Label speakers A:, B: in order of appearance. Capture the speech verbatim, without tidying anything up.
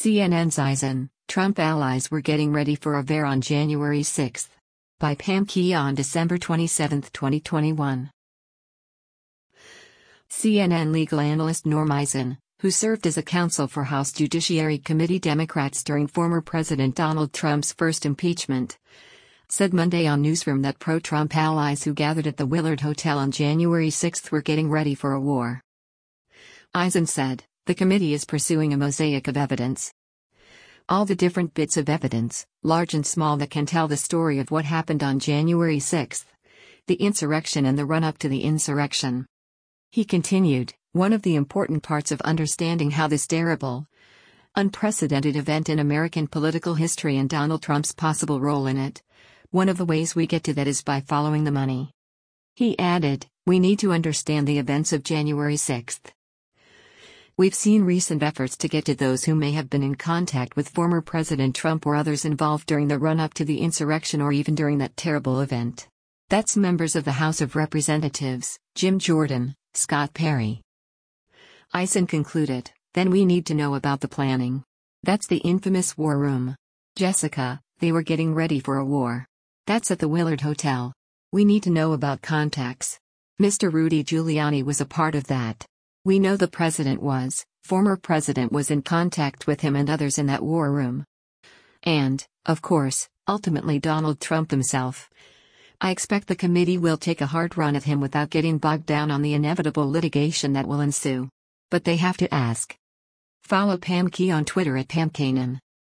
A: C N N's Eisen, Trump allies were getting ready for a V A R on January sixth. By Pam Key on December twenty-seventh, twenty twenty-one. C N N legal analyst Norm Eisen, who served as a counsel for House Judiciary Committee Democrats during former President Donald Trump's first impeachment, said Monday on Newsroom that pro-Trump allies who gathered at the Willard Hotel on January sixth were getting ready for a war. Eisen said, "The committee is pursuing a mosaic of evidence. All the different bits of evidence, large and small, that can tell the story of what happened on January sixth, the insurrection and the run-up to the insurrection." He continued, "One of the important parts of understanding how this terrible, unprecedented event in American political history and Donald Trump's possible role in it, one of the ways we get to that is by following the money." He added, "We need to understand the events of January sixth. We've seen recent efforts to get to those who may have been in contact with former President Trump or others involved during the run-up to the insurrection or even during that terrible event. That's members of the House of Representatives, Jim Jordan, Scott Perry." Eisen concluded, "Then we need to know about the planning. That's the infamous war room. Jessica, they were getting ready for a war. That's at the Willard Hotel. We need to know about contacts. Mister Rudy Giuliani was a part of that. We know the president was, former president was in contact with him and others in that war room. And, of course, ultimately Donald Trump himself. I expect the committee will take a hard run at him without getting bogged down on the inevitable litigation that will ensue. But they have to ask." Follow Pam Key on Twitter at Pam Kanan.